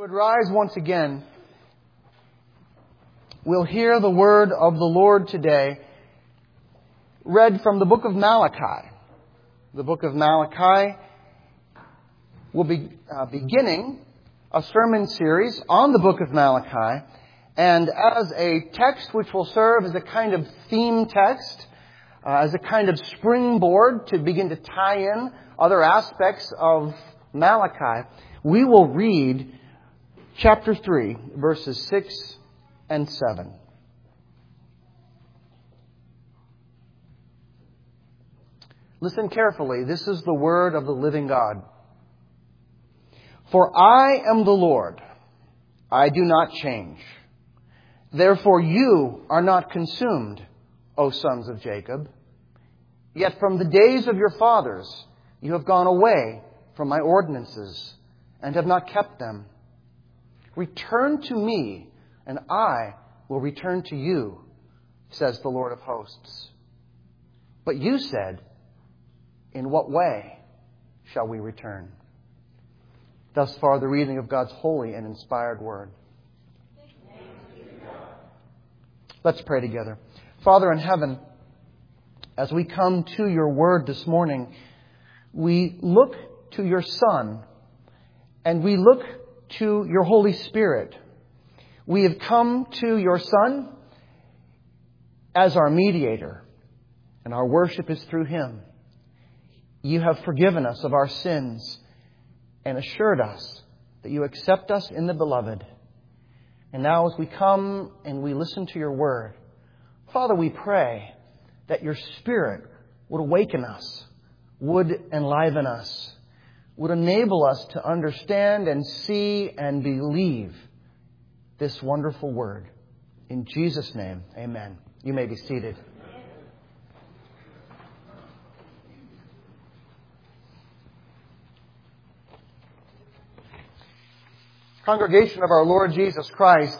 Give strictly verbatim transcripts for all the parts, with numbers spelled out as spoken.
would rise once again, we'll hear the word of the Lord today read from the book of Malachi. The book of Malachi will be uh, beginning a sermon series on the book of Malachi, and as a text which will serve as a kind of theme text, uh, as a kind of springboard to begin to tie in other aspects of Malachi, we will read chapter three, verses six and seven. Listen carefully. This is the word of the living God. For I am the Lord. I do not change. Therefore you are not consumed, O sons of Jacob. Yet from the days of your fathers you have gone away from my ordinances and have not kept them. Return to me, and I will return to you, says the Lord of hosts. But you said, in what way shall we return? Thus far, the reading of God's holy and inspired word. Let's pray together. Father in heaven, as we come to your word this morning, we look to your Son, and we look to your Holy Spirit. We have come to your Son as our mediator, and our worship is through him. You have forgiven us of our sins and assured us that you accept us in the Beloved. And now as we come and we listen to your word, Father, we pray that your Spirit would awaken us, would enliven us, would enable us to understand and see and believe this wonderful word. In Jesus' name, amen. You may be seated. Congregation of our Lord Jesus Christ,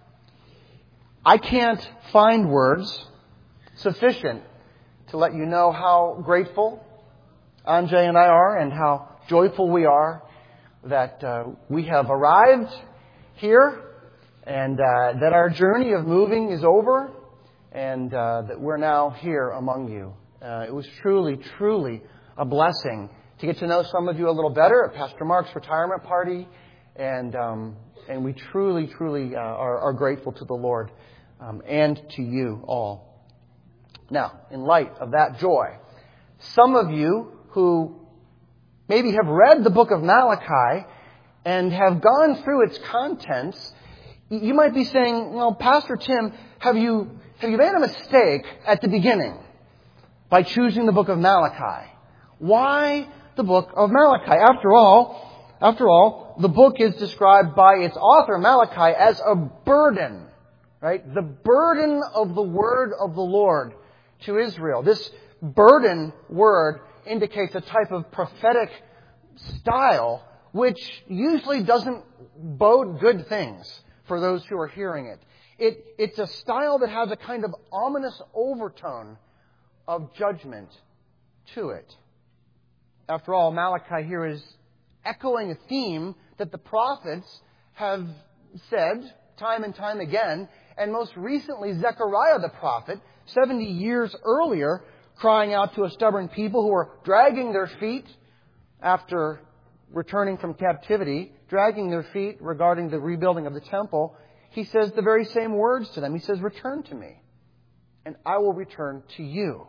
I can't find words sufficient to let you know how grateful Anjay and I are and how joyful we are that uh, we have arrived here and uh, that our journey of moving is over and uh, that we're now here among you. Uh, it was truly, truly a blessing to get to know some of you a little better at Pastor Mark's retirement party. And um, and we truly, truly uh, are, are grateful to the Lord um, and to you all. Now, in light of that joy, some of you who maybe have read the book of Malachi and have gone through its contents, you might be saying, well, Pastor Tim, have you have you made a mistake at the beginning by choosing the book of Malachi? Why the book of Malachi? After all, After all, the book is described by its author, Malachi, as a burden, right? The burden of the word of the Lord to Israel. This burden word indicates a type of prophetic style which usually doesn't bode good things for those who are hearing it. It it's a style that has a kind of ominous overtone of judgment to it. After all, Malachi here is echoing a theme that the prophets have said time and time again, and most recently Zechariah the prophet, seventy years earlier, crying out to a stubborn people who are dragging their feet after returning from captivity, dragging their feet regarding the rebuilding of the temple. He says the very same words to them. He says, "Return to me, and I will return to you."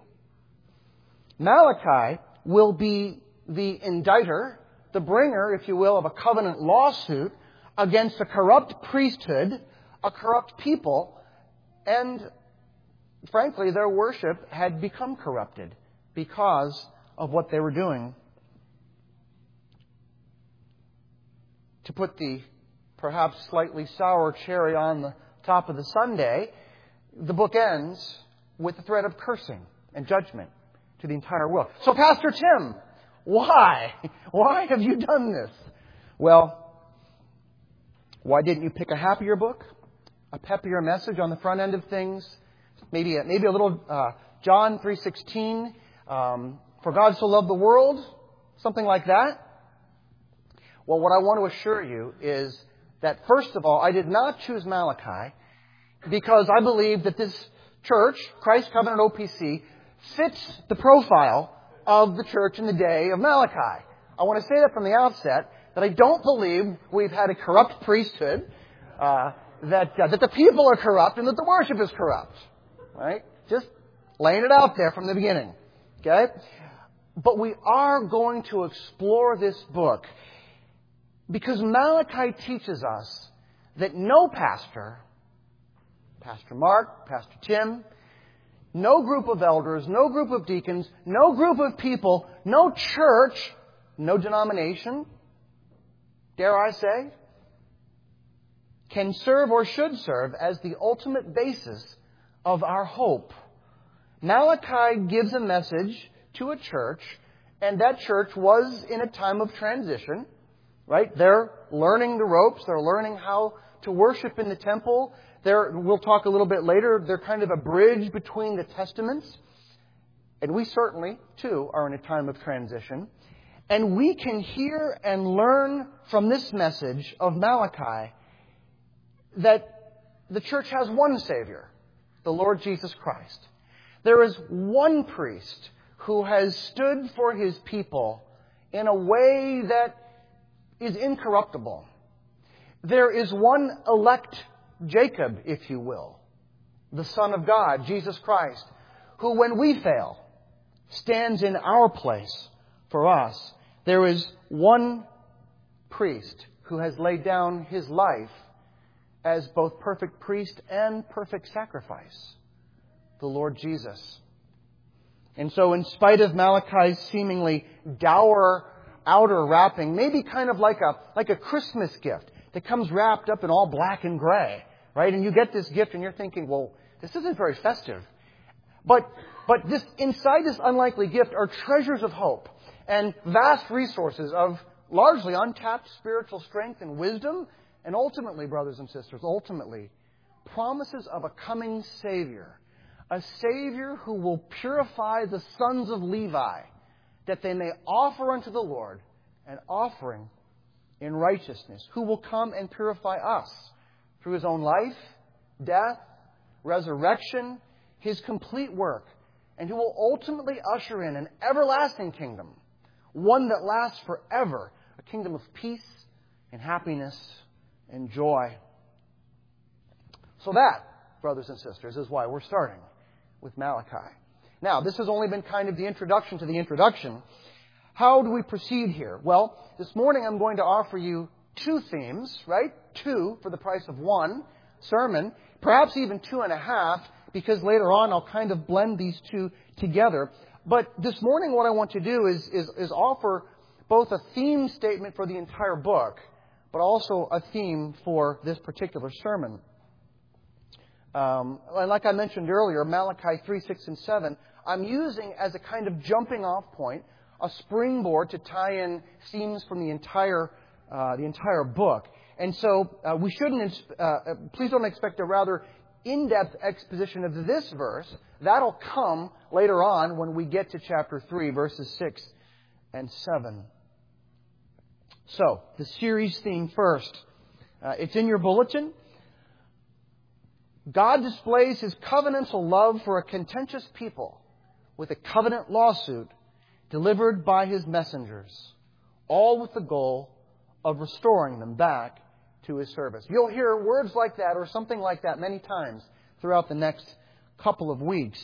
Malachi will be the indicter, the bringer, if you will, of a covenant lawsuit against a corrupt priesthood, a corrupt people, and frankly, their worship had become corrupted because of what they were doing. To put the perhaps slightly sour cherry on the top of the sundae, the book ends with the threat of cursing and judgment to the entire world. So, Pastor Tim, why? Why have you done this? Well, why didn't you pick a happier book? A peppier message on the front end of things? Maybe a, maybe a little uh, John three sixteen, um, for God so loved the world? Something like that? Well, what I want to assure you is that, first of all, I did not choose Malachi because I believe that this church, Christ Covenant O P C, fits the profile of the church in the day of Malachi. I want to say that from the outset, that I don't believe we've had a corrupt priesthood, uh, that uh, that the people are corrupt and that the worship is corrupt. Right? Just laying it out there from the beginning. Okay? But we are going to explore this book because Malachi teaches us that no pastor, Pastor Mark, Pastor Tim, no group of elders, no group of deacons, no group of people, no church, no denomination, dare I say, can serve or should serve as the ultimate basis of our hope. Malachi gives a message to a church, and that church was in a time of transition, right? They're learning the ropes. They're learning how to worship in the temple. They're, we'll talk a little bit later, they're kind of a bridge between the testaments. And we certainly, too, are in a time of transition. And we can hear and learn from this message of Malachi that the church has one Savior, the Lord Jesus Christ. There is one priest who has stood for His people in a way that is incorruptible. There is one elect Jacob, if you will, the Son of God, Jesus Christ, who, when we fail, stands in our place for us. There is one priest who has laid down His life as both perfect priest and perfect sacrifice, the Lord Jesus. And so in spite of Malachi's seemingly dour outer wrapping, maybe kind of like a like a Christmas gift that comes wrapped up in all black and gray, right? And you get this gift and you're thinking, well, this isn't very festive. But but this inside this unlikely gift are treasures of hope and vast resources of largely untapped spiritual strength and wisdom, and ultimately, brothers and sisters, ultimately, promises of a coming Savior. A Savior who will purify the sons of Levi, that they may offer unto the Lord an offering in righteousness, who will come and purify us through His own life, death, resurrection, His complete work, and who will ultimately usher in an everlasting kingdom, one that lasts forever, a kingdom of peace and happiness and joy. So that, brothers and sisters, is why we're starting with Malachi. Now, this has only been kind of the introduction to the introduction. How do we proceed here? Well, this morning I'm going to offer you two themes, right? Two for the price of one sermon, perhaps even two and a half, because later on I'll kind of blend these two together. But this morning what I want to do is, is, is offer both a theme statement for the entire book, but also a theme for this particular sermon. Um, and like I mentioned earlier, Malachi three, six, and seven, I'm using as a kind of jumping off point, a springboard to tie in themes from the entire uh, the entire book. And so uh, we shouldn't, uh, please don't expect a rather in-depth exposition of this verse. That'll come later on when we get to chapter three, verses six and seven. So, the series theme first. Uh, it's in your bulletin. God displays His covenantal love for a contentious people with a covenant lawsuit delivered by His messengers, all with the goal of restoring them back to His service. You'll hear words like that or something like that many times throughout the next couple of weeks.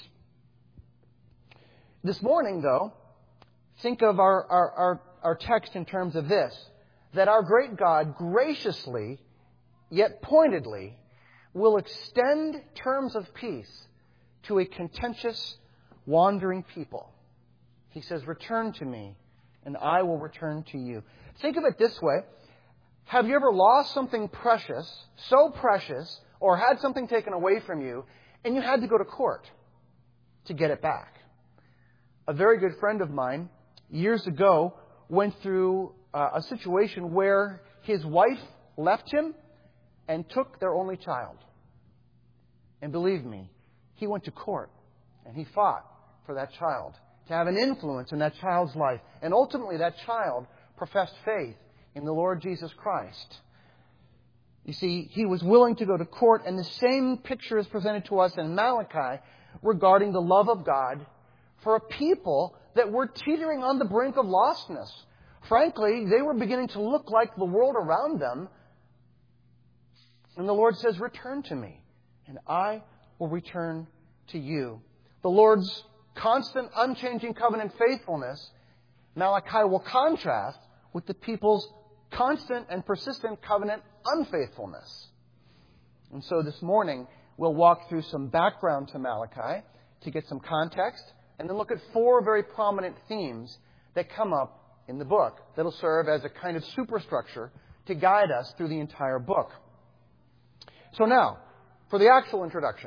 This morning, though, think of our, our, our, our text in terms of this, that our great God graciously, yet pointedly, will extend terms of peace to a contentious, wandering people. He says, return to me, and I will return to you. Think of it this way. Have you ever lost something precious, so precious, or had something taken away from you, and you had to go to court to get it back? A very good friend of mine, years ago, went through uh, a situation where his wife left him and took their only child. And believe me, he went to court and he fought for that child to have an influence in that child's life. And ultimately that child professed faith in the Lord Jesus Christ. You see, he was willing to go to court, and the same picture is presented to us in Malachi regarding the love of God for a people that were teetering on the brink of lostness. Frankly, they were beginning to look like the world around them. And the Lord says, return to me, and I will return to you. The Lord's constant, unchanging covenant faithfulness, Malachi will contrast with the people's constant and persistent covenant unfaithfulness. And so this morning, we'll walk through some background to Malachi to get some context, and then look at four very prominent themes that come up in the book that'll serve as a kind of superstructure to guide us through the entire book. So now, for the actual introduction.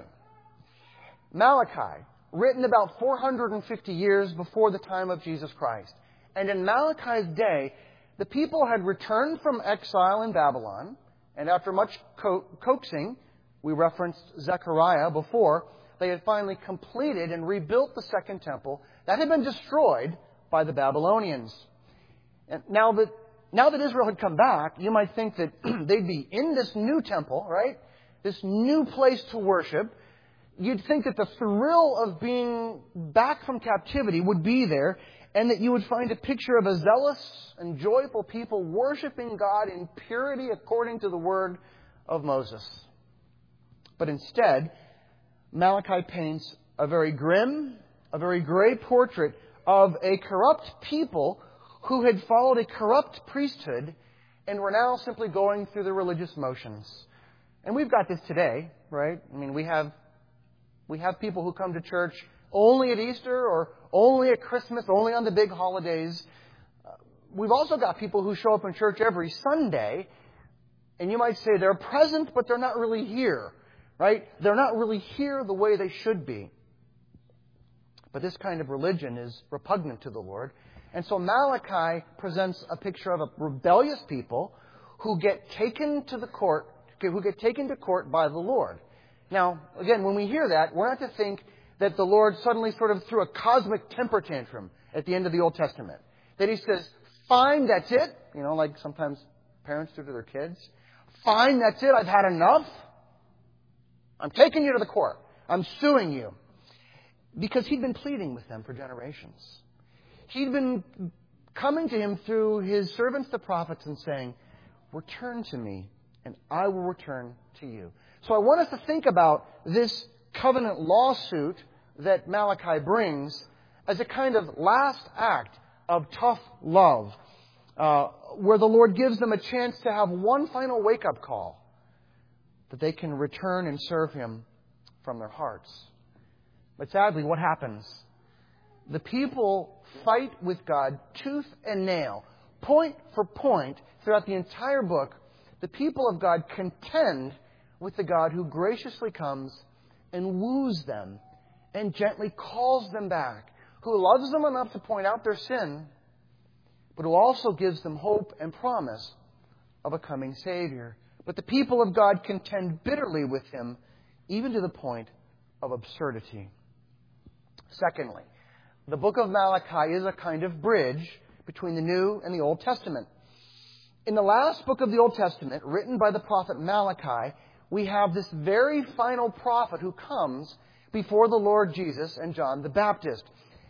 Malachi, written about four hundred fifty years before the time of Jesus Christ. And in Malachi's day, the people had returned from exile in Babylon, and after much co- coaxing, we referenced Zechariah before, they had finally completed and rebuilt the second temple that had been destroyed by the Babylonians. And now that, now that Israel had come back, you might think that they'd be in this new temple, right? This new place to worship. You'd think that the thrill of being back from captivity would be there, and that you would find a picture of a zealous and joyful people worshiping God in purity according to the word of Moses. But instead, Malachi paints a very grim, a very gray portrait of a corrupt people who had followed a corrupt priesthood and were now simply going through the religious motions. And we've got this today, right? I mean, we have we have people who come to church only at Easter or only at Christmas, only on the big holidays. Uh, we've also got people who show up in church every Sunday, and you might say they're present, but they're not really here, right? They're not really here the way they should be. But this kind of religion is repugnant to the Lord. And so Malachi presents a picture of a rebellious people who get taken to the court, who get taken to court by the Lord. Now, again, when we hear that, we're not to think that the Lord suddenly sort of threw a cosmic temper tantrum at the end of the Old Testament. That He says, fine, that's it. You know, like sometimes parents do to their kids. Fine, that's it. I've had enough. I'm taking you to the court. I'm suing you. Because He'd been pleading with them for generations. He'd been coming to Him through His servants, the prophets, and saying, return to me, and I will return to you. So I want us to think about this covenant lawsuit that Malachi brings as a kind of last act of tough love, uh, where the Lord gives them a chance to have one final wake-up call, that they can return and serve Him from their hearts. But sadly, what happens? The people fight with God tooth and nail, point for point, throughout the entire book. The people of God contend with the God who graciously comes and woos them and gently calls them back, who loves them enough to point out their sin, but who also gives them hope and promise of a coming Savior. But the people of God contend bitterly with Him, even to the point of absurdity. Secondly, the book of Malachi is a kind of bridge between the New and the Old Testament. In the last book of the Old Testament, written by the prophet Malachi, we have this very final prophet who comes before the Lord Jesus and John the Baptist.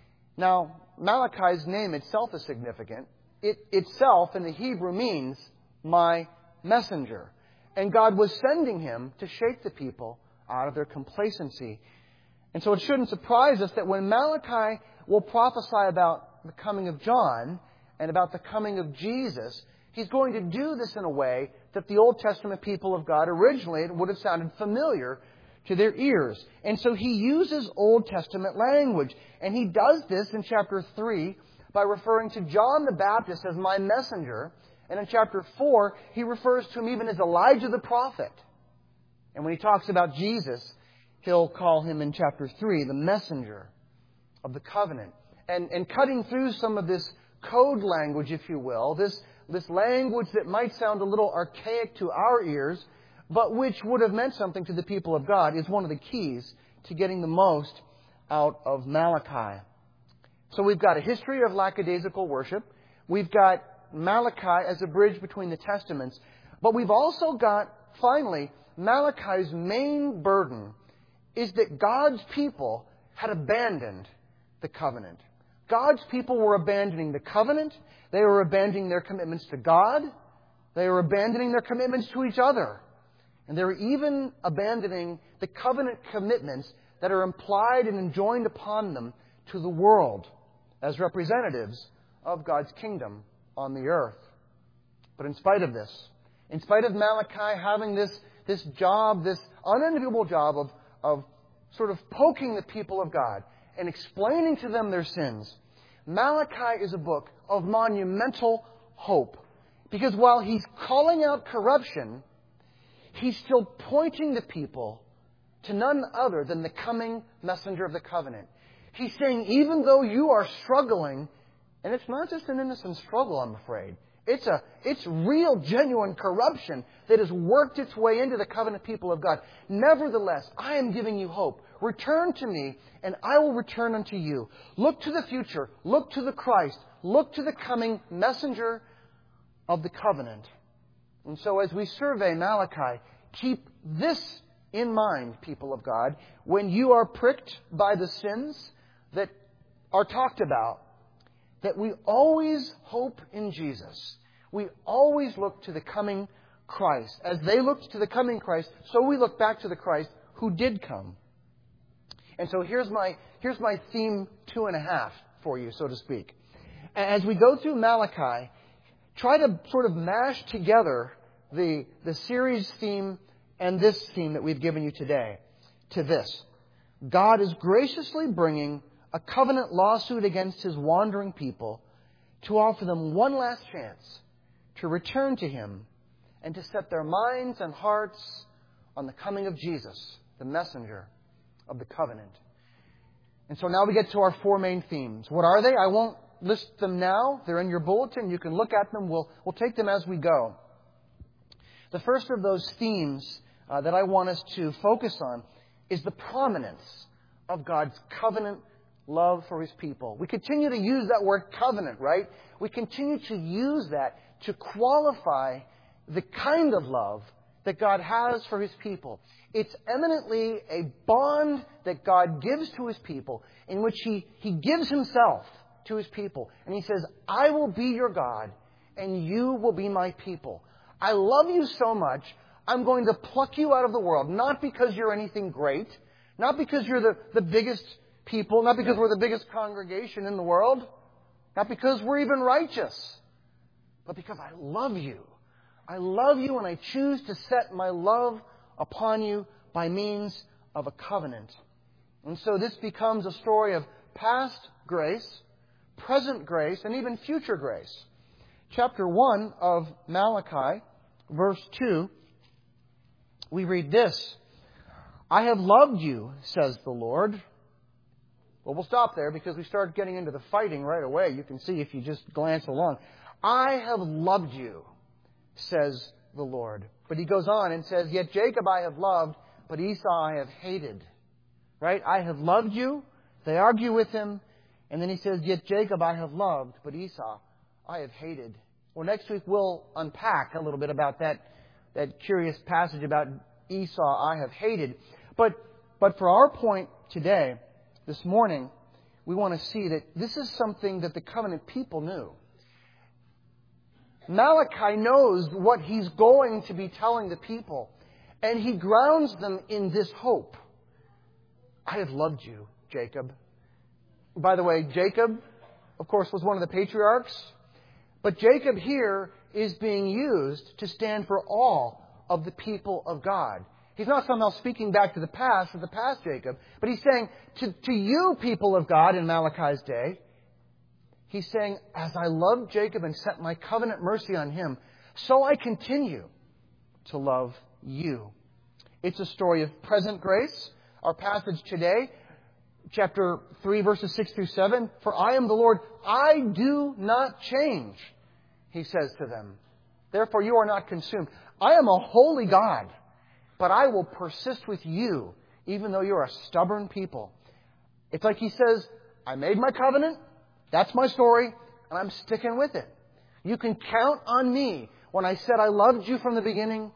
Now, Malachi's name itself is significant. It itself in the Hebrew means my messenger. And God was sending him to shake the people out of their complacency. And so it shouldn't surprise us that when Malachi will prophesy about the coming of John and about the coming of Jesus, he's going to do this in a way that the Old Testament people of God originally would have sounded familiar to their ears. And so he uses Old Testament language. And he does this in chapter three by referring to John the Baptist as my messenger. And in chapter four, he refers to him even as Elijah the prophet. And when he talks about Jesus, he'll call him in chapter three the messenger of the covenant. And, and cutting through some of this code language, if you will, this This language that might sound a little archaic to our ears, but which would have meant something to the people of God, is one of the keys to getting the most out of Malachi. So we've got a history of lackadaisical worship. We've got Malachi as a bridge between the Testaments. But we've also got finally, Malachi's main burden is that God's people had abandoned the covenant. God's people were abandoning the covenant. They were abandoning their commitments to God. They were abandoning their commitments to each other. And they were even abandoning the covenant commitments that are implied and enjoined upon them to the world as representatives of God's kingdom on the earth. But in spite of this, in spite of Malachi having this, this job, this unenviable job of, of sort of poking the people of God and explaining to them their sins, Malachi is a book of monumental hope. Because while he's calling out corruption, he's still pointing the people to none other than the coming messenger of the covenant. He's saying, even though you are struggling, and it's not just an innocent struggle, I'm afraid. It's a, it's real, genuine corruption that has worked its way into the covenant people of God. Nevertheless, I am giving you hope. Return to me, and I will return unto you. Look to the future. Look to the Christ. Look to the coming messenger of the covenant. And so as we survey Malachi, keep this in mind, people of God, when you are pricked by the sins that are talked about, that we always hope in Jesus. We always look to the coming Christ. As they looked to the coming Christ, so we look back to the Christ who did come. And so here's my, here's my theme two and a half for you, so to speak. As we go through Malachi, try to sort of mash together the, the series theme and this theme that we've given you today to this. God is graciously bringing a covenant lawsuit against His wandering people to offer them one last chance to return to Him and to set their minds and hearts on the coming of Jesus, the messenger of the covenant. And so now we get to our four main themes. What are they? I won't list them now. They're in your bulletin. You can look at them. We'll, we'll take them as we go. The first of those themes uh, that I want us to focus on is the prominence of God's covenant love for His people. We continue to use that word covenant, right? We continue to use that to qualify the kind of love that God has for His people. It's eminently a bond that God gives to His people in which He, He gives Himself to His people. And He says, I will be your God and you will be my people. I love you so much, I'm going to pluck you out of the world. Not because you're anything great, not because you're the, the biggest people, not because we're the biggest congregation in the world, not because we're even righteous, but because I love you. I love you and I choose to set my love upon you by means of a covenant. And so this becomes a story of past grace, present grace, and even future grace. Chapter one of Malachi, verse two, we read this. I have loved you, says the Lord. Well, we'll stop there because we start getting into the fighting right away. You can see if you just glance along. I have loved you, says the Lord. But He goes on and says, yet Jacob I have loved, but Esau I have hated. Right? I have loved you. They argue with him. And then he says, yet Jacob I have loved, but Esau I have hated. Well, next week we'll unpack a little bit about that, that curious passage about Esau I have hated. But, but for our point today, this morning, we want to see that this is something that the covenant people knew. Malachi knows what he's going to be telling the people, and he grounds them in this hope. I have loved you, Jacob. By the way, Jacob, of course, was one of the patriarchs, but Jacob here is being used to stand for all of the people of God. He's not somehow speaking back to the past, of the past Jacob, but he's saying to, to you, people of God, in Malachi's day, he's saying, as I loved Jacob and set my covenant mercy on him, so I continue to love you. It's a story of present grace. Our passage today, chapter three, verses six through seven, for I am the Lord, I do not change, He says to them. Therefore you are not consumed. I am a holy God, but I will persist with you, even though you're a stubborn people. It's like He says, I made my covenant. That's my story, and I'm sticking with it. You can count on me. When I said I loved you from the beginning,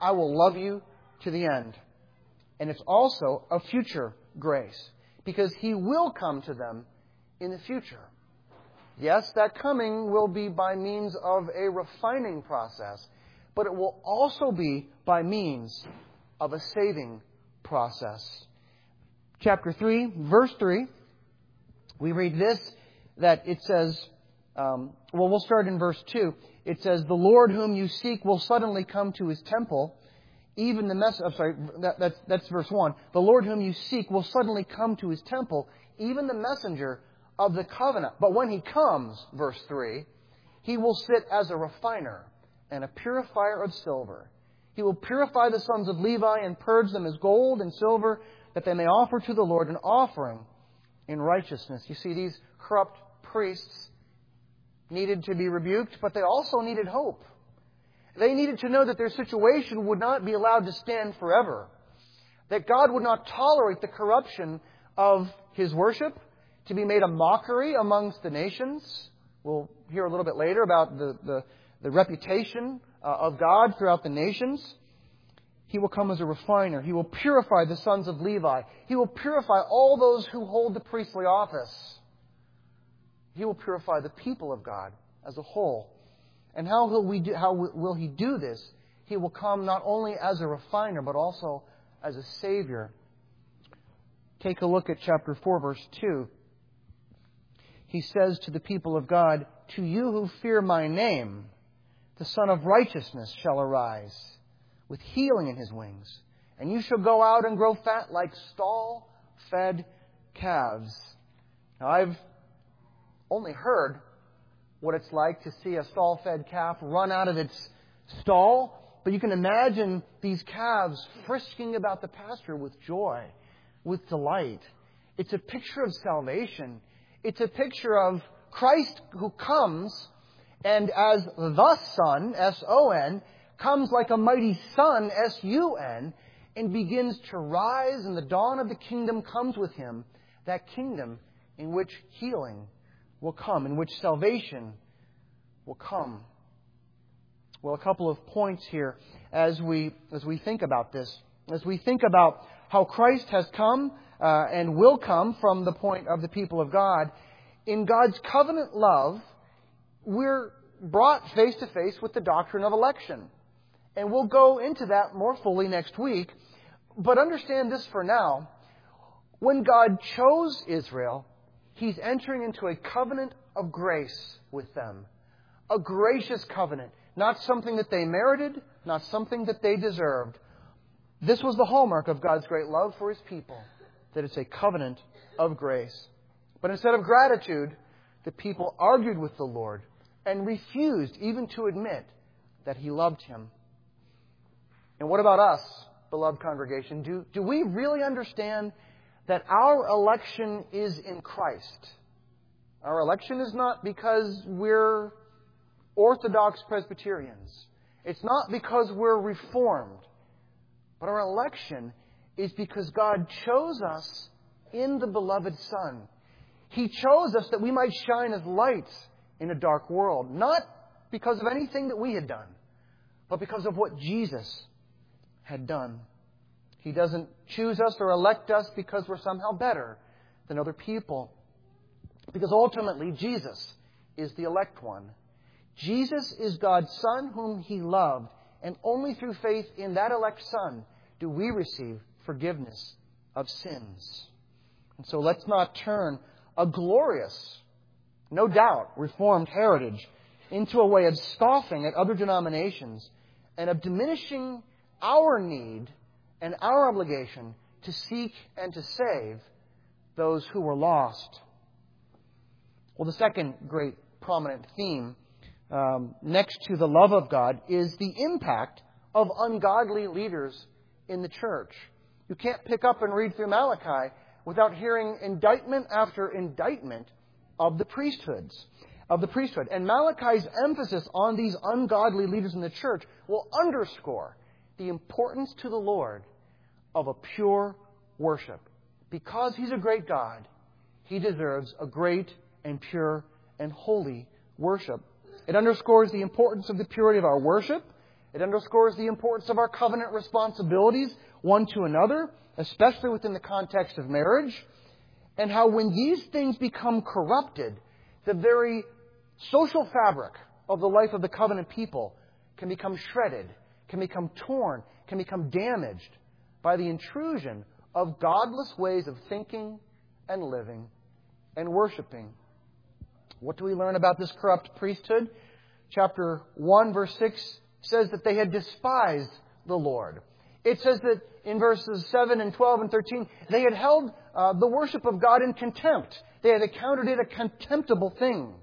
I will love you to the end. And it's also a future grace, because He will come to them in the future. Yes, that coming will be by means of a refining process, but it will also be by means of a saving process. Chapter three, verse three, we read this, that it says, um, well, we'll start in verse two. It says, the Lord whom you seek will suddenly come to His temple. Even the mess. I'm sorry, that, that's, that's verse one. The Lord whom you seek will suddenly come to His temple, even the messenger of the covenant. But when He comes, verse three, He will sit as a refiner and a purifier of silver. He will purify the sons of Levi and purge them as gold and silver, that they may offer to the Lord an offering in righteousness. You see, these corrupt priests needed to be rebuked, but they also needed hope. They needed to know that their situation would not be allowed to stand forever. That God would not tolerate the corruption of His worship to be made a mockery amongst the nations. We'll hear a little bit later about the, the, the reputation uh, of God throughout the nations. He will come as a refiner. He will purify the sons of Levi. He will purify all those who hold the priestly office. He will purify the people of God as a whole. And how will we do, how will He do this? He will come not only as a refiner, but also as a Savior. Take a look at chapter four, verse two. He says to the people of God, to you who fear my name, the Son of Righteousness shall arise, with healing in His wings. And you shall go out and grow fat like stall-fed calves. Now, I've only heard what it's like to see a stall-fed calf run out of its stall. But you can imagine these calves frisking about the pasture with joy, with delight. It's a picture of salvation. It's a picture of Christ who comes, and as the Son, S O N, comes like a mighty sun, S U N, and begins to rise, and the dawn of the kingdom comes with Him. That kingdom in which healing will come, in which salvation will come. Well, a couple of points here as we as we think about this. As we think about how Christ has come uh, and will come from the point of the people of God, in God's covenant love, we're brought face to face with the doctrine of election. And we'll go into that more fully next week. But understand this for now. When God chose Israel, He's entering into a covenant of grace with them. A gracious covenant. Not something that they merited, not something that they deserved. This was the hallmark of God's great love for His people. That it's a covenant of grace. But instead of gratitude, the people argued with the Lord and refused even to admit that He loved Him. And what about us, beloved congregation? Do, do we really understand that our election is in Christ? Our election is not because we're Orthodox Presbyterians. It's not because we're Reformed. But our election is because God chose us in the beloved Son. He chose us that we might shine as lights in a dark world. Not because of anything that we had done, but because of what Jesus had done. He doesn't choose us or elect us because we're somehow better than other people. Because ultimately, Jesus is the elect one. Jesus is God's Son whom He loved. And only through faith in that elect Son do we receive forgiveness of sins. And so let's not turn a glorious, no doubt, Reformed heritage into a way of scoffing at other denominations and of diminishing our need and our obligation to seek and to save those who were lost. Well, the second great prominent theme, um, next to the love of God, is the impact of ungodly leaders in the church. You can't pick up and read through Malachi without hearing indictment after indictment of the priesthoods, of the priesthood. And Malachi's emphasis on these ungodly leaders in the church will underscore the importance to the Lord of a pure worship. Because He's a great God, He deserves a great and pure and holy worship. It underscores the importance of the purity of our worship It underscores the importance of our covenant responsibilities one to another, especially within the context of marriage, and how when these things become corrupted, the very social fabric of the life of the covenant people can become shredded, can become torn, can become damaged by the intrusion of godless ways of thinking and living and worshiping. What do we learn about this corrupt priesthood? Chapter one, verse six says that they had despised the Lord. It says that in verses seven and twelve and thirteen, they had held uh, the worship of God in contempt. They had accounted it a contemptible thing.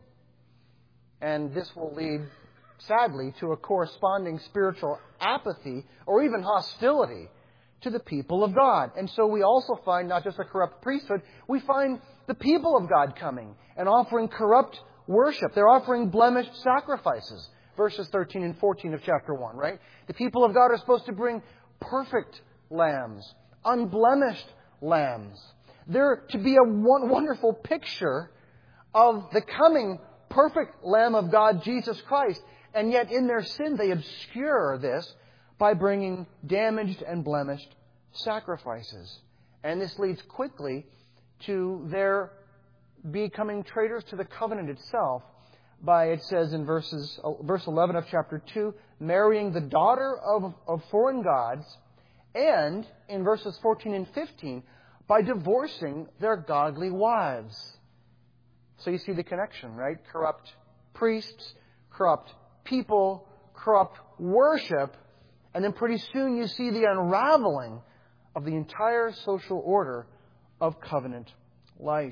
And this will lead, sadly, to a corresponding spiritual apathy or even hostility to the people of God. And so we also find not just a corrupt priesthood, we find the people of God coming and offering corrupt worship. They're offering blemished sacrifices. Verses thirteen and fourteen of chapter one, right? The people of God are supposed to bring perfect lambs, unblemished lambs. They're to be a wonderful picture of the coming perfect Lamb of God, Jesus Christ. And yet in their sin, they obscure this by bringing damaged and blemished sacrifices. And this leads quickly to their becoming traitors to the covenant itself by, it says in verses, verse eleven of chapter two, marrying the daughter of, of foreign gods, and in verses fourteen and fifteen, by divorcing their godly wives. So you see the connection, right? Corrupt priests, corrupt people, corrupt worship, and then pretty soon you see the unraveling of the entire social order of covenant life.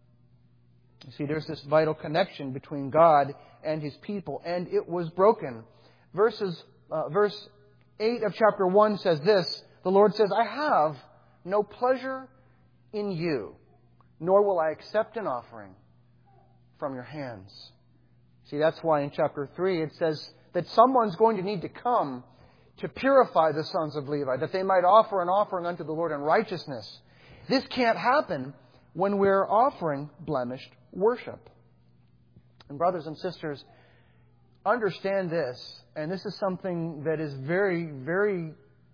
You see, there's this vital connection between God and His people, and it was broken. Verses, uh, verse eight of chapter one says this, the Lord says, I have no pleasure in you, nor will I accept an offering from your hands. See, that's why in chapter three it says that someone's going to need to come to purify the sons of Levi, that they might offer an offering unto the Lord in righteousness. This can't happen when we're offering blemished worship. And brothers and sisters, understand this, and this is something that is very, very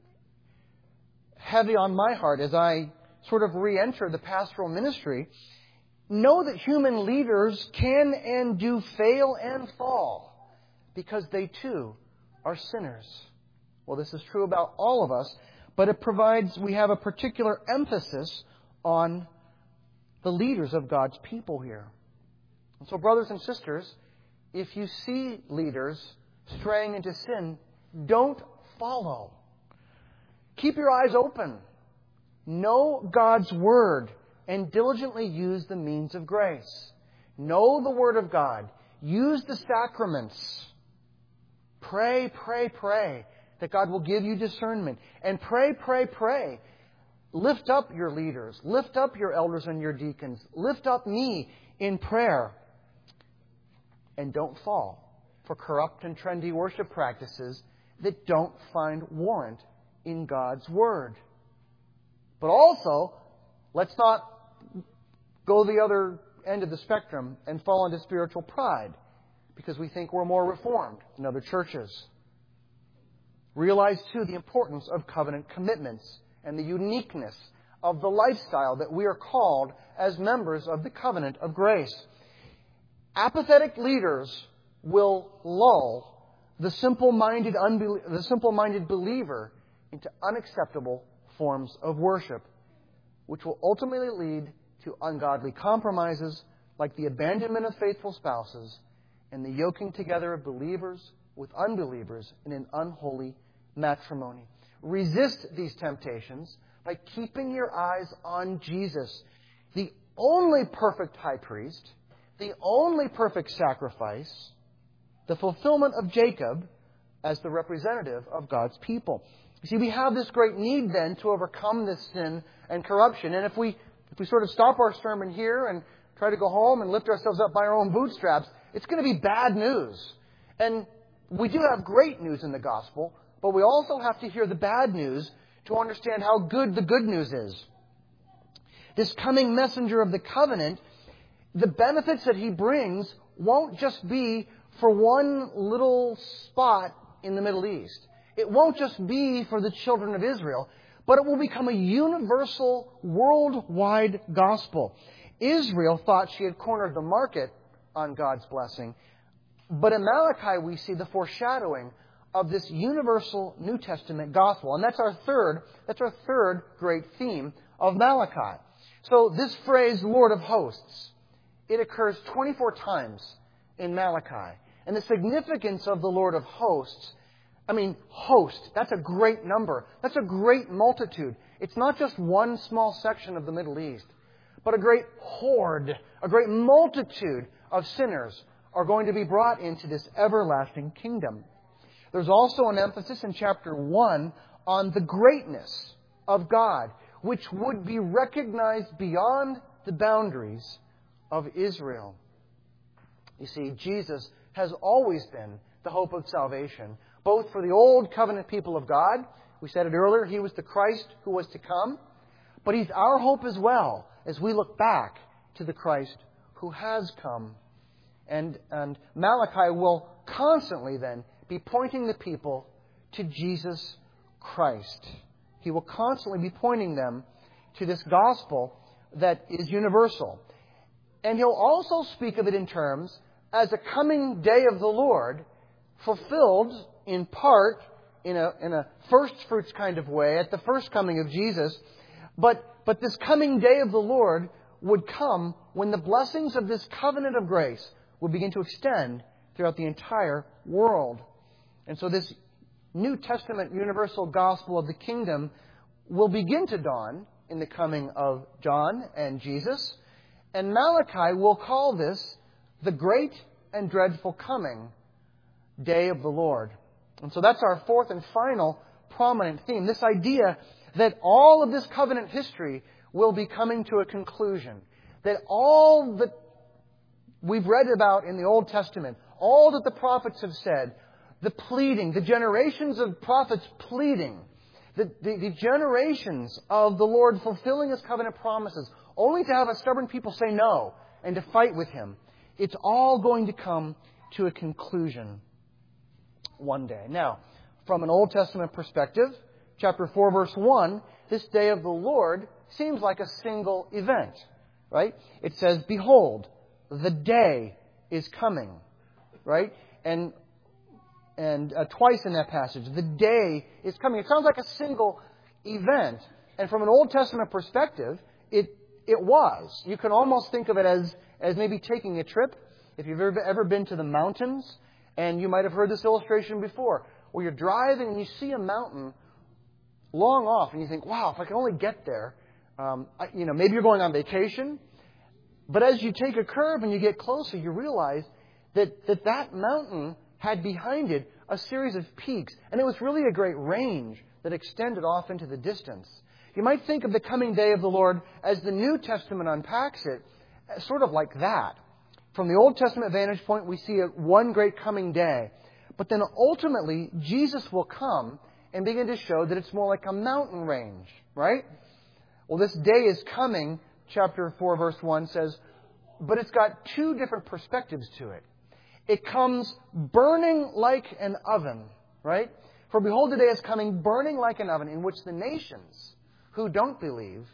heavy on my heart as I sort of re-enter the pastoral ministry. Know that human leaders can and do fail and fall because they too are sinners. Well, this is true about all of us, but it provides, we have a particular emphasis on the leaders of God's people here. And so, brothers and sisters, if you see leaders straying into sin, don't follow. Keep your eyes open. Know God's Word and diligently use the means of grace. Know the Word of God. Use the sacraments. Pray, pray, pray that God will give you discernment. And pray, pray, pray. Lift up your leaders. Lift up your elders and your deacons. Lift up me in prayer. And don't fall for corrupt and trendy worship practices that don't find warrant in God's Word. But also, let's not go the other end of the spectrum and fall into spiritual pride because we think we're more reformed than other churches. Realize, too, the importance of covenant commitments and the uniqueness of the lifestyle that we are called as members of the covenant of grace. Apathetic leaders will lull the simple-minded, unbel- the simple-minded believer into unacceptable forms of worship, which will ultimately lead to ungodly compromises like the abandonment of faithful spouses and the yoking together of believers with unbelievers in an unholy matrimony. Resist these temptations by keeping your eyes on Jesus, the only perfect high priest, the only perfect sacrifice, the fulfillment of Jacob as the representative of God's people. You see, we have this great need then to overcome this sin and corruption. And if we if we sort of stop our sermon here and try to go home and lift ourselves up by our own bootstraps, it's going to be bad news. And we do have great news in the gospel, but we also have to hear the bad news to understand how good the good news is. This coming messenger of the covenant, the benefits that he brings won't just be for one little spot in the Middle East. It won't just be for the children of Israel, but it will become a universal, worldwide gospel. Israel thought she had cornered the market on God's blessing, but in Malachi we see the foreshadowing of this universal New Testament gospel. And that's our third, that's our third great theme of Malachi. So this phrase, Lord of hosts, it occurs twenty-four times in Malachi. And the significance of the Lord of hosts, I mean, host, that's a great number. That's a great multitude. It's not just one small section of the Middle East, but a great horde, a great multitude of sinners are going to be brought into this everlasting kingdom. There's also an emphasis in chapter one on the greatness of God, which would be recognized beyond the boundaries of Israel. You see, Jesus has always been the hope of salvation, both for the old covenant people of God. We said it earlier, He was the Christ who was to come. But He's our hope as well as we look back to the Christ who has come. And, and Malachi will constantly then be pointing the people to Jesus Christ. He will constantly be pointing them to this gospel that is universal. And He'll also speak of it in terms as a coming day of the Lord, fulfilled in part in a, in a first fruits kind of way at the first coming of Jesus. But, but this coming day of the Lord would come when the blessings of this covenant of grace would begin to extend throughout the entire world. And so this New Testament universal gospel of the kingdom will begin to dawn in the coming of John and Jesus. And Malachi will call this the great and dreadful coming day of the Lord. And so that's our fourth and final prominent theme. This idea that all of this covenant history will be coming to a conclusion. That all that we've read about in the Old Testament, all that the prophets have said, the pleading, the generations of prophets pleading, the, the, the generations of the Lord fulfilling His covenant promises, only to have a stubborn people say no and to fight with Him. It's all going to come to a conclusion one day. Now, from an Old Testament perspective, chapter four, verse one, this day of the Lord seems like a single event, right? It says, "Behold, the day is coming," right? And and uh, twice in that passage, the day is coming. It sounds like a single event. And from an Old Testament perspective, it it was. You can almost think of it as, as maybe taking a trip. If you've ever, ever been to the mountains, and you might have heard this illustration before, where you're driving and you see a mountain long off, and you think, wow, if I could only get there. Um, I, you know, maybe you're going on vacation, but as you take a curve and you get closer, you realize that that, that mountain had behind it a series of peaks, and it was really a great range that extended off into the distance. You might think of the coming day of the Lord as the New Testament unpacks it, sort of like that. From the Old Testament vantage point, we see a one great coming day. But then ultimately, Jesus will come and begin to show that it's more like a mountain range, right? Well, this day is coming, chapter four, verse one says, but it's got two different perspectives to it. It comes burning like an oven, right? For behold, the day is coming burning like an oven, in which the nations who don't believe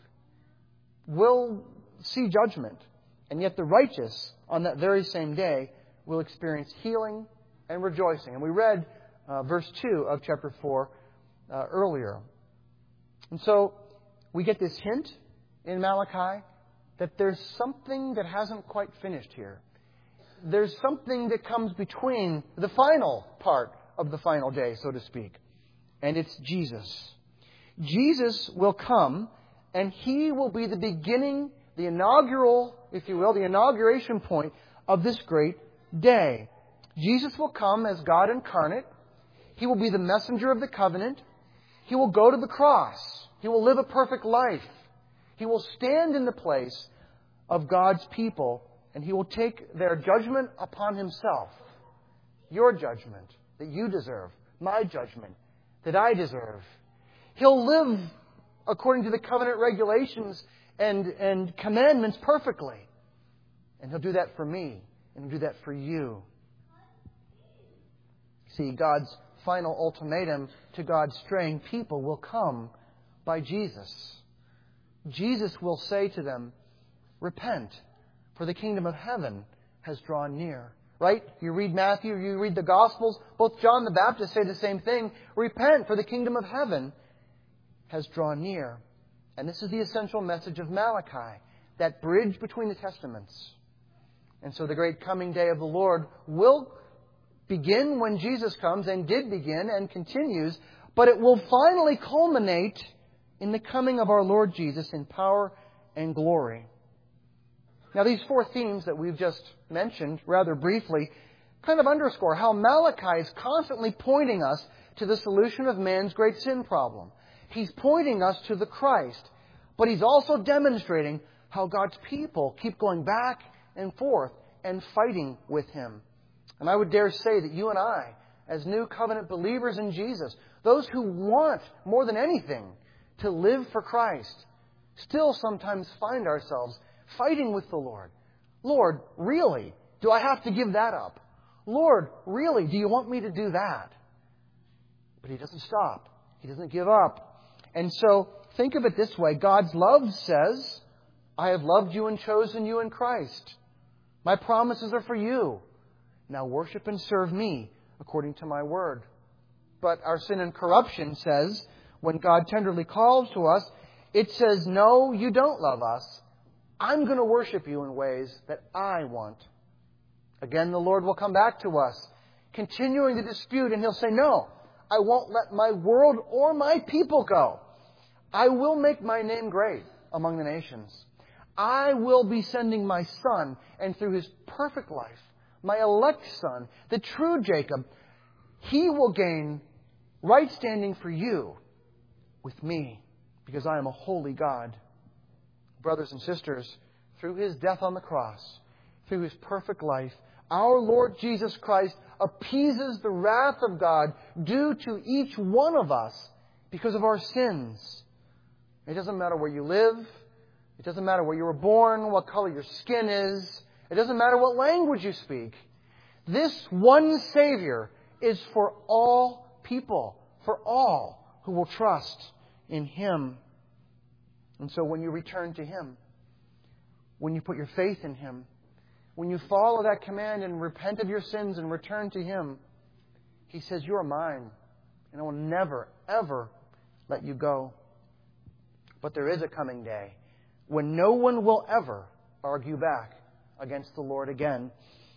will see judgment. And yet the righteous, on that very same day, will experience healing and rejoicing. And we read uh, verse two of chapter four uh, earlier. And so we get this hint in Malachi that there's something that hasn't quite finished here. There's something that comes between the final part of the final day, so to speak. And it's Jesus. Jesus will come, and He will be the beginning, the inaugural, if you will, the inauguration point of this great day. Jesus will come as God incarnate. He will be the messenger of the covenant. He will go to the cross. He will live a perfect life. He will stand in the place of God's people, and He will take their judgment upon Himself. Your judgment that you deserve. My judgment that I deserve. He'll live according to the covenant regulations and, and commandments perfectly. And He'll do that for me. And He'll do that for you. See, God's final ultimatum to God's straying people will come by Jesus. Jesus will say to them, repent, for the kingdom of heaven has drawn near. Right? You read Matthew, you read the Gospels, both John the Baptist say the same thing. Repent, for the kingdom of heaven has drawn near. And this is the essential message of Malachi, that bridge between the Testaments. And so the great coming day of the Lord will begin when Jesus comes, and did begin and continues, but it will finally culminate in the coming of our Lord Jesus in power and glory. Now, these four themes that we've just mentioned rather briefly kind of underscore how Malachi is constantly pointing us to the solution of man's great sin problem. He's pointing us to the Christ, but he's also demonstrating how God's people keep going back and forth and fighting with Him. And I would dare say that you and I, as new covenant believers in Jesus, those who want more than anything to live for Christ, still sometimes find ourselves fighting with the Lord. Lord, really? Do I have to give that up? Lord, really? Do you want me to do that? But He doesn't stop. He doesn't give up. And so, think of it this way. God's love says, I have loved you and chosen you in Christ. My promises are for you. Now worship and serve me according to my word. But our sin and corruption says, when God tenderly calls to us, it says, no, you don't love us. I'm going to worship you in ways that I want. Again, the Lord will come back to us, continuing the dispute, and He'll say, no, I won't let my world or my people go. I will make my name great among the nations. I will be sending my Son, and through His perfect life, my elect Son, the true Jacob, He will gain right standing for you with me, because I am a holy God. Brothers and sisters, through His death on the cross, through His perfect life, our Lord Jesus Christ appeases the wrath of God due to each one of us because of our sins. It doesn't matter where you live. It doesn't matter where you were born, what color your skin is. It doesn't matter what language you speak. This one Savior is for all people, for all who will trust in Him. And so when you return to Him, when you put your faith in Him, when you follow that command and repent of your sins and return to Him, He says, you are mine, and I will never, ever let you go. But there is a coming day when no one will ever argue back against the Lord again.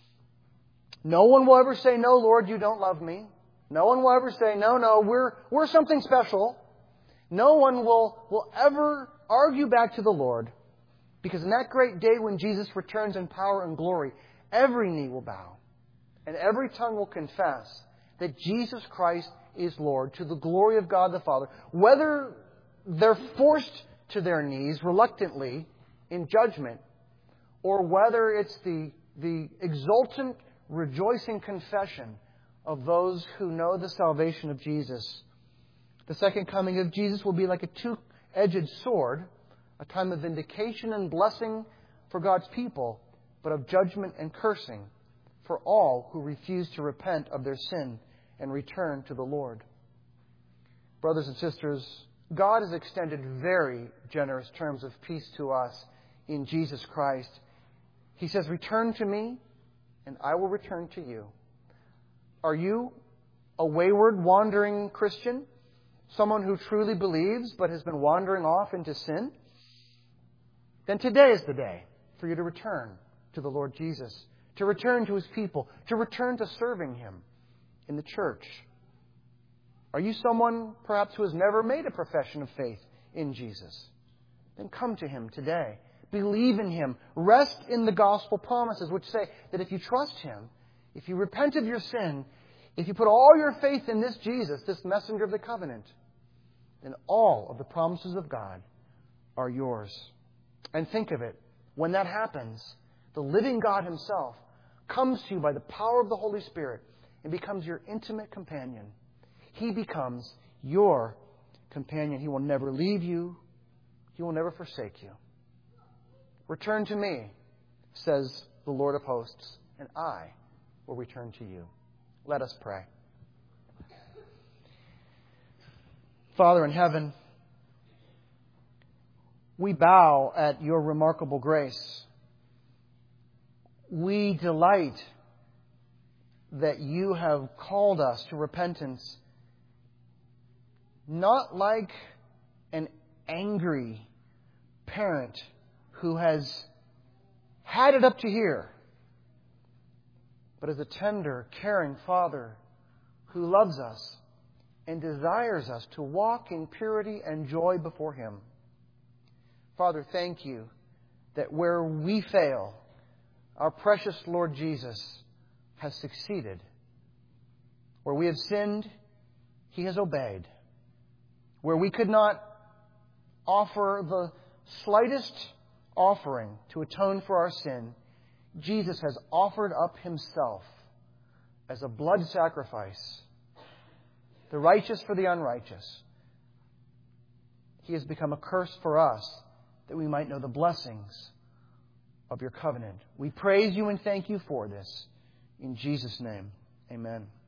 No one will ever say, no, Lord, you don't love me. No one will ever say, no, no, we're, we're something special. No one will, will ever argue back to the Lord, because in that great day when Jesus returns in power and glory, every knee will bow and every tongue will confess that Jesus Christ is Lord, to the glory of God the Father. Whether they're forced to their knees reluctantly in judgment, or whether it's the, the exultant, rejoicing confession of those who know the salvation of Jesus. The second coming of Jesus will be like a two-edged sword, a time of vindication and blessing for God's people, but of judgment and cursing for all who refuse to repent of their sin and return to the Lord. Brothers and sisters, God has extended very generous terms of peace to us in Jesus Christ. He says, return to me, and I will return to you. Are you a wayward, wandering Christian? Someone who truly believes but has been wandering off into sin? Then today is the day for you to return to the Lord Jesus, to return to His people, to return to serving Him in the church. Are you someone perhaps who has never made a profession of faith in Jesus? Then come to Him today. Believe in Him. Rest in the gospel promises, which say that if you trust Him, if you repent of your sin, if you put all your faith in this Jesus, this messenger of the covenant, then all of the promises of God are yours. And think of it, when that happens, the living God Himself comes to you by the power of the Holy Spirit and becomes your intimate companion. He becomes your companion. He will never leave you. He will never forsake you. Return to me, says the Lord of hosts, and I will return to you. Let us pray. Father in heaven, we bow at your remarkable grace. We delight that you have called us to repentance, not like an angry parent who has had it up to here, but as a tender, caring Father who loves us and desires us to walk in purity and joy before Him. Father, thank you that where we fail, our precious Lord Jesus has succeeded. Where we have sinned, He has obeyed. Where we could not offer the slightest offering to atone for our sin, Jesus has offered up Himself as a blood sacrifice, the righteous for the unrighteous. He has become a curse for us that we might know the blessings of your covenant. We praise you and thank you for this. In Jesus' name, amen.